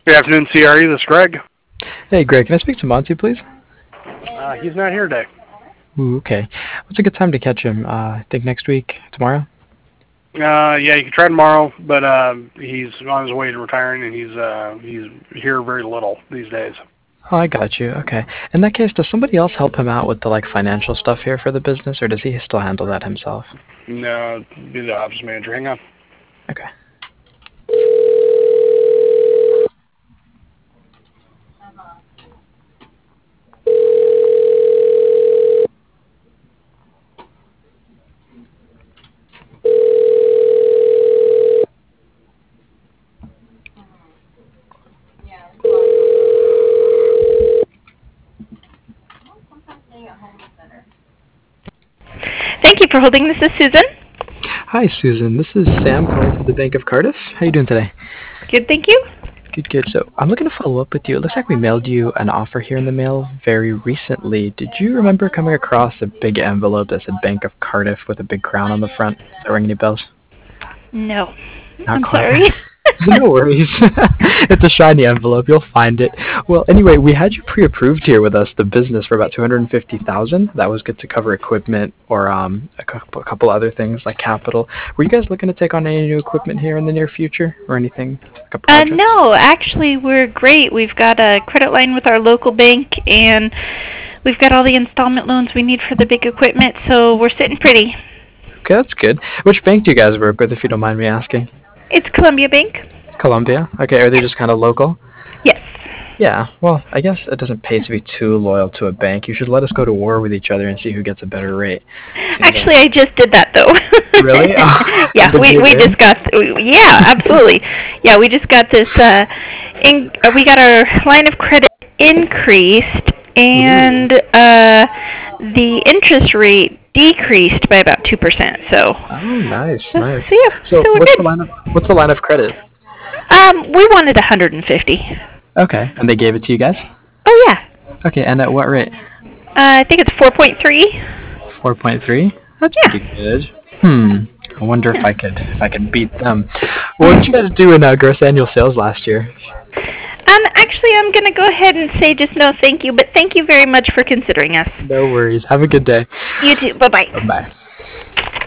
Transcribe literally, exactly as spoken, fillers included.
Good afternoon, C R E. This is Greg. Hey, Greg, can I speak to Monty, please? Uh, he's not here today. Ooh, okay. What's a good time to catch him? Uh, I think next week? Tomorrow? Uh, yeah, you can try tomorrow, but uh, he's on his way to retiring, and he's uh, he's here very little these days. Oh, I got you. Okay. In that case, does somebody else help him out with the like financial stuff here for the business, or does he still handle that himself? No, be the office manager. Hang on. Okay. Thank you for holding. This is Susan. Hi, Susan. This is Sam calling from the Bank of Cardiff. How you doing today? Good, thank you. Good, good. So I'm looking to follow up with you. It looks like we mailed you an offer here in the mail very recently. Did you remember coming across a big envelope that said Bank of Cardiff with a big crown on the front? Does that ring any bells? No. Not I'm quite. sorry. No worries. It's a shiny envelope. You'll find it. Well, anyway, we had you pre-approved here with us, the business, for about two hundred fifty thousand dollars. That was good to cover equipment or um, a couple, a couple other things like capital. Were you guys looking to take on any new equipment here in the near future or anything? Like a Uh, project? no, actually, we're great. We've got a credit line with our local bank, and we've got all the installment loans we need for the big equipment, so we're sitting pretty. Okay, that's good. Which bank do you guys work with, if you don't mind me asking? It's Columbia Bank. Columbia? Okay, are they just kind of local? Yes. Yeah, well, I guess it doesn't pay to be too loyal to a bank. You should let us go to war with each other and see who gets a better rate. Actually, I just did that, though. Really? Oh, yeah, did we you we win? just got, yeah, absolutely. Yeah, we just got this, uh, in, uh, we got our line of credit increased, and uh, the interest rate decreased by about two percent, so. Oh, nice, So, nice. so yeah, So, so we're what's good. the line of what's the line of credit? Um, we wanted one hundred fifty. Okay, and they gave it to you guys. Oh yeah. Okay, and at what rate? Uh, I think it's four point three. Four point three. That's Yeah. pretty good. Hmm. I wonder if I could if I could beat them. What did you guys do in uh, gross annual sales last year? Um, actually, I'm gonna go ahead and say just no, thank you, but thank you very much for considering us. No worries. Have a good day. You too. Bye bye. Bye bye.